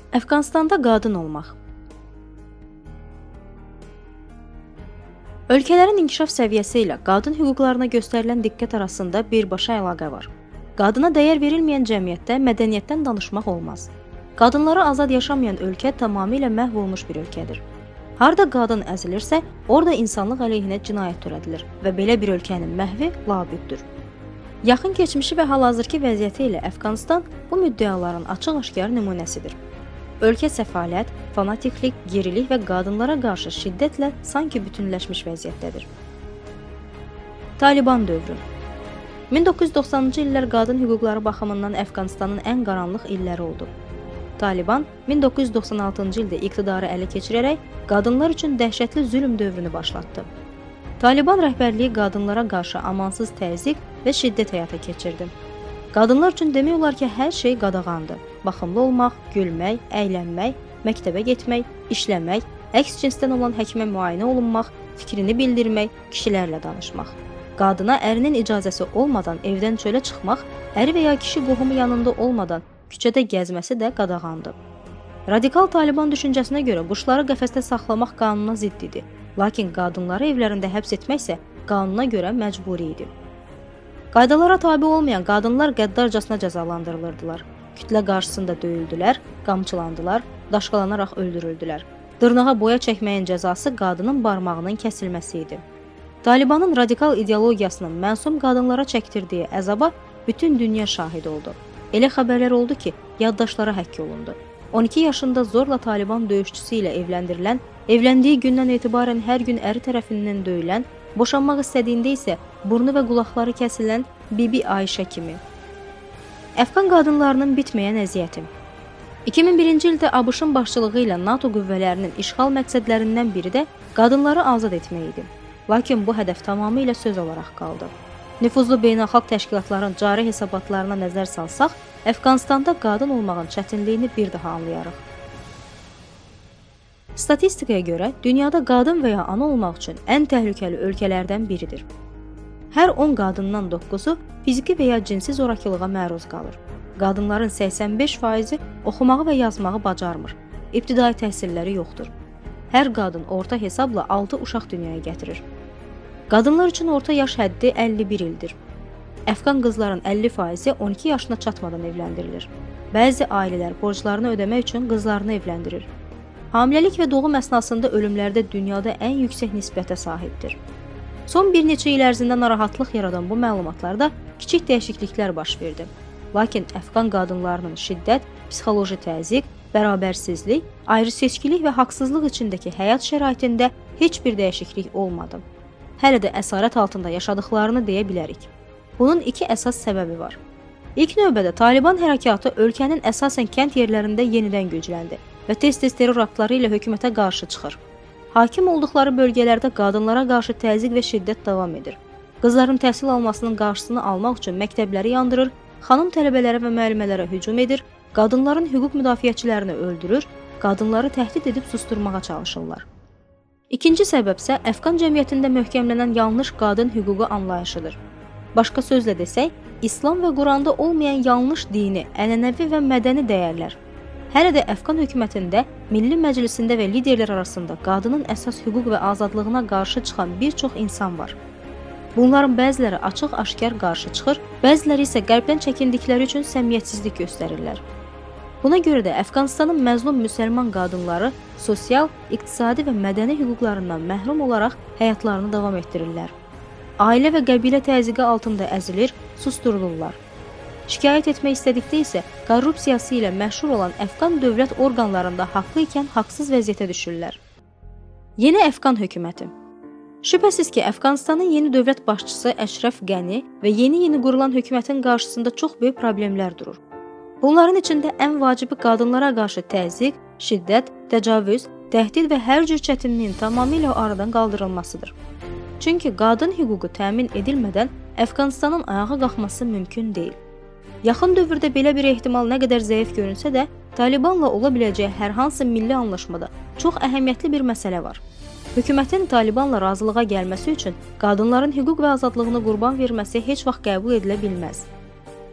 Əfqanistanda qadın olmaq. Ölkələrin inkişaf səviyyəsi ilə qadın hüquqlarına göstərilən diqqət arasında birbaşa əlaqə var. Qadına dəyər verilməyən cəmiyyətdə mədəniyyətdən danışmaq olmaz. Qadınları azad yaşamayan ölkə tamamilə məhv olmuş bir ölkədir. Harda qadın əzilirsə, orada insanlıq əleyhinə cinayət törədilir və belə bir ölkənin məhvi labüddür. Yaxın keçmişi və hal-hazırki vəziyyəti ilə Əfqanistan bu müddəaların açıq-aşkar nümunəsidir. Ölkə səfalət, fanatiklik, gerilik və qadınlara qarşı şiddətlə sanki bütünləşmiş vəziyyətdədir. Taliban dövrü 1990-cı illər qadın hüquqları baxımından Əfqanistanın ən qaranlıq illəri oldu. Taliban 1996-cı ildə iqtidarı ələ keçirərək qadınlar üçün dəhşətli zülm dövrünü başlatdı. Taliban rəhbərliyi qadınlara qarşı amansız təzyiq və şiddət həyata keçirdi. Qadınlar üçün demək olar ki, hər şey qadağandı. Baxımlı olmaq, gülmək, əylənmək, məktəbə getmək, işləmək, əks cinsdən olan həkimə müayinə olunmaq, fikrini bildirmək, kişilərlə danışmaq. Qadına ərinin icazəsi olmadan evdən çölə çıxmaq, əri və ya kişi qohumu yanında olmadan küçədə gəzməsi də qadağandı. Radikal Taliban düşüncəsinə görə quşları qəfəsdə saxlamaq qanuna zidd idi, lakin qadınları evlərində həbs etmək isə qanuna görə məcburi idi. Qaydalara tabe olmayan qadınlar qəddarcasına cəzalandırılırdılar. Kütlə qarşısında döyüldülər, qamçılandılar, daşqalanaraq öldürüldülər. Dırnağa boya çəkməyin cəzası qadının barmağının kəsilməsi idi. Talibanın radikal ideologiyasının məsum qadınlara çəkdirdiyi əzaba bütün dünya şahid oldu. Elə xəbərlər oldu ki, yaddaşlara həkk olundu. 12 yaşında zorla Taliban döyüşçüsü ilə evləndirilən, evləndiyi gündən etibarən hər gün əri tərəfindən döyülən, boşanmaq istədiyində isə burnu və qulaqları kəsilən Bibi Ayşə kimi. Əfqan qadınlarının bitməyən əziyyəti 2001-ci ildə ABŞ-ın başçılığı ilə NATO qüvvələrinin işğal məqsədlərindən biri də qadınları azad etmək idi. Lakin bu hədəf tamamilə söz olaraq qaldı. Nüfuzlu beynəlxalq təşkilatların cari hesabatlarına nəzər salsaq, Əfqanistanda qadın olmağın çətinliyini bir daha anlayarıq. Statistikaya görə, dünyada qadın və ya ana olmaq üçün ən təhlükəli ölkələrdən biridir. Hər 10 qadından 9-u fiziki və ya cinsi zorakılığa məruz qalır. Qadınların 85%-i oxumağı və yazmağı bacarmır. İbtidai təhsilləri yoxdur. Hər qadın orta hesabla 6 uşaq dünyaya gətirir. Qadınlar üçün orta yaş həddi 51 ildir. Əfqan qızların 50%-i 12 yaşına çatmadan evləndirilir. Bəzi ailələr borclarını ödəmək üçün qızlarını evləndirir. Hamiləlik və doğum əsnasında ölümlərdə dünyada ən yüksək nisbətə sahibdir. Son bir neçə il ərzində narahatlıq yaradan bu məlumatlarda kiçik dəyişikliklər baş verdi. Lakin Əfqan qadınlarının şiddət, psixoloji təzyiq, bərabərsizlik, ayrı-seçkilik və haqsızlıq içindəki həyat şəraitində heç bir dəyişiklik olmadı. Hələ də əsarət altında yaşadıklarını deyə bilərik. Bunun iki əsas səbəbi var. İlk növbədə Taliban hərəkatı ölkənin əsasən kənd yerlərində yenidən gücləndi və tez-tez terror aktları ilə hökumətə qarşı çıxır. Hakim olduqları bölgələrdə qadınlara qarşı təzyiq və şiddət davam edir. Qızların təhsil almasının qarşısını almaq üçün məktəbləri yandırır, xanım tələbələrə və müəllimələrə hücum edir, qadınların hüquq müdafiəçilərini öldürür, qadınları təhdid edib susturmağa çalışırlar. İkinci səbəb isə Əfqan cəmiyyətində möhkəmlənən yanlış qadın hüququ anlayışıdır. Başqa sözlə desək, İslam və Quranda olmayan yanlış dini, ənənəvi və mədəni dəyərlər. Hələ də Əfqan hökumətində, Milli Məclisində və liderlər arasında qadının əsas hüquq və azadlığına qarşı çıxan bir çox insan var. Bunların bəziləri açıq-aşkar qarşı çıxır, bəziləri isə qərbdən çəkindikləri üçün səmiyyətsizlik göstərirlər. Buna görə də Əfqanistanın məzlum müsəlman qadınları sosial, iqtisadi və mədəni hüquqlarından məhrum olaraq həyatlarını davam etdirirlər. Ailə və qəbilə təzyiqi altında əzilir, susturulurlar. Şikayət etmək istədikdə isə korrupsiyası ilə məşhur olan Əfqan dövlət orqanlarında haqlı ikən haqsız vəziyyətə düşürlər. Yeni Əfqan hökuməti. Şübhəsiz ki, Əfqanistanın yeni dövlət başçısı Əşrəf Qəni və yeni qurulan hökumətin qarşısında çox böyük problemlər durur. Bunların içində ən vacibi qadınlara qarşı təzyiq, şiddət, təcavüz, təhdid və hər cür çətinliyin tamamilə aradan qaldırılmasıdır. Çünki qadın hüququ təmin edilmədən Əfqanistanın ayağa qalxması mümkün deyil. Yaxın dövrdə belə bir ehtimal nə qədər zəif görünsə də, Talibanla ola biləcəyi hər hansı milli anlaşmada çox əhəmiyyətli bir məsələ var. Hökumətin Talibanla razılığa gəlməsi üçün qadınların hüquq və azadlığını qurban verməsi heç vaxt qəbul edilə bilməz.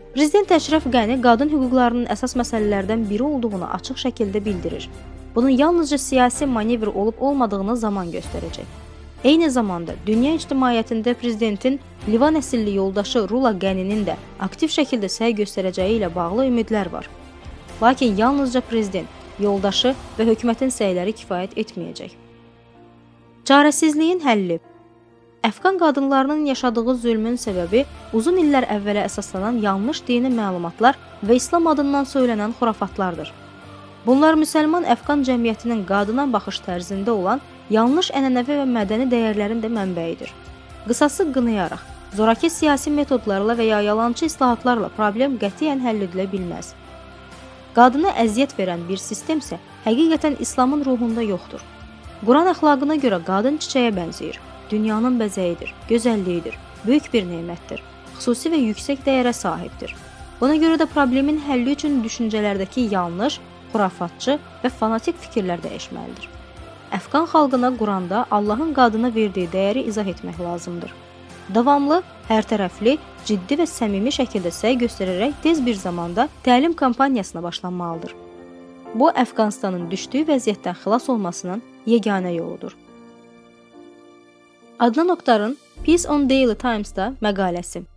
Prezident Əşrəf Qəni qadın hüquqlarının əsas məsələlərdən biri olduğunu açıq şəkildə bildirir. Bunun yalnızca siyasi manevr olub-olmadığını zaman göstərəcək. Eyni zamanda dünya ictimaiyyətində prezidentin Livan əsilli yoldaşı Rula Qəninin də aktiv şəkildə səy göstərəcəyi ilə bağlı ümidlər var. Lakin yalnızca prezident, yoldaşı və hökumətin səyləri kifayət etməyəcək. Çarəsizliyin həlli. Əfqan qadınlarının yaşadığı zülmün səbəbi uzun illər əvvələ əsaslanan yanlış dini məlumatlar və İslam adından söylənən xurafatlardır. Bunlar müsəlman Əfqan cəmiyyətinin qadına baxış tərzində olan yanlış ənənəvi və mədəni dəyərlərin də mənbəyidir. Qısası qınayaraq, zoraki siyasi metodlarla və ya yalançı islahatlarla problem qətiyyən həll edilə bilməz. Qadına əziyyət verən bir sistem isə həqiqətən İslamın ruhunda yoxdur. Quran əxlaqına görə qadın çiçəyə bənzəyir. Dünyanın bəzəyidir, gözəlliyidir, böyük bir nemətdir, xüsusi və yüksək dəyərə sahibdir. Buna görə də problemin həlli üçün düşüncələrdəki yanlış, xurafatçı və fanatik fikirlər dəyişməlidir. Əfqan xalqına Quranda Allahın qadına verdiyi dəyəri izah etmək lazımdır. Davamlı, hərtərəfli, ciddi və səmimi şəkildə səy göstərərək tez bir zamanda təlim kampaniyasına başlanmalıdır. Bu, Əfqanistanın düşdüyü vəziyyətdən xilas olmasının yeganə yoludur. Adnan Oktarın Peace on Daily Times-da məqaləsi.